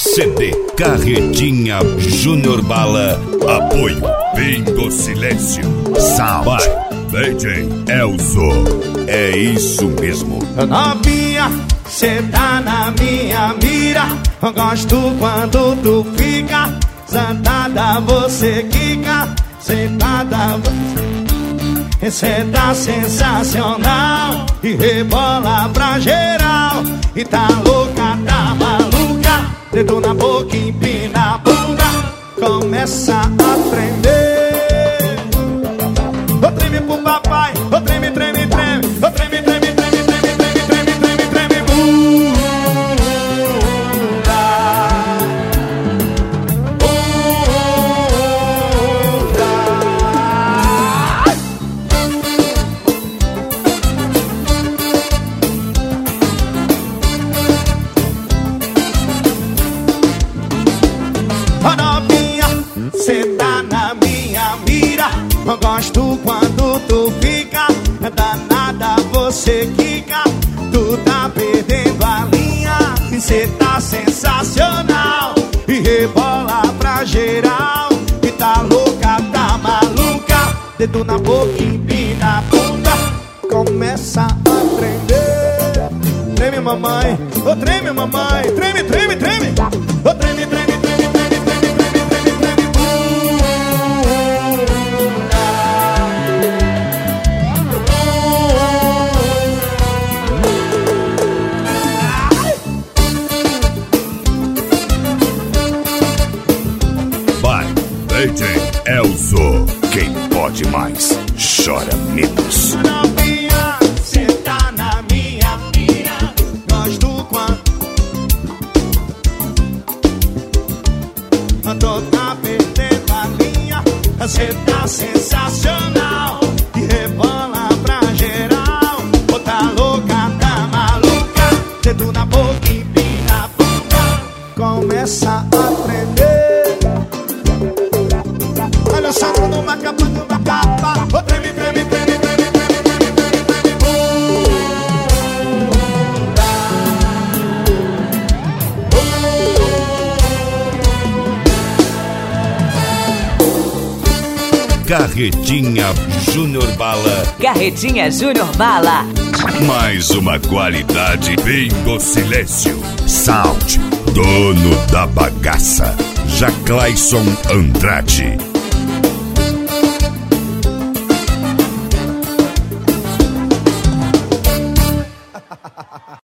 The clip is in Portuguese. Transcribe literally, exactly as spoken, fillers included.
C D Carretinha Júnior Bala. Apoio Bingo Silêncio. Sound D J Elzo. É isso mesmo. Novinha, cê tá na minha mira. Eu gosto quando tu fica sentada, você quica. Sentada, cê tá sensacional e rebola pra geral. E tá louca, tá maluca, dedo na boca, empina a bunda, começa a tremer. Ô treme pro papai, ô treme, treme, treme, ô treme, treme, treme, treme, treme, treme, treme, treme, bunda. Cê tá na minha mira. Eu gosto quando tu fica danada, você quica. Tu tá perdendo a linha e cê tá sensacional e rebola pra geral. E tá louca, tá maluca, dedo na boca, empina a bunda, começa a tremer. Treme mamãe, ô oh, treme mamãe, treme, treme, treme, ô oh, treme, treme. D J Elzo. Quem pode mais, chora menos. Novinha, cê tá na minha mira. Gosto quando tô tá perdendo a linha. Cê tá sensacional e rebola pra geral. Ô tá louca, tá maluca, dedo na boca, empina a bunda, começa a tremer. Olha só numa capa, numa capa. Ô treme, treme, treme, treme, treme, treme, treme, treme, bunda. Carretinha Júnior Bala. Carretinha Júnior Bala. Mais uma qualidade Bingo Silêncio. Sound, dono da bagaça. Jaclaison Andrade.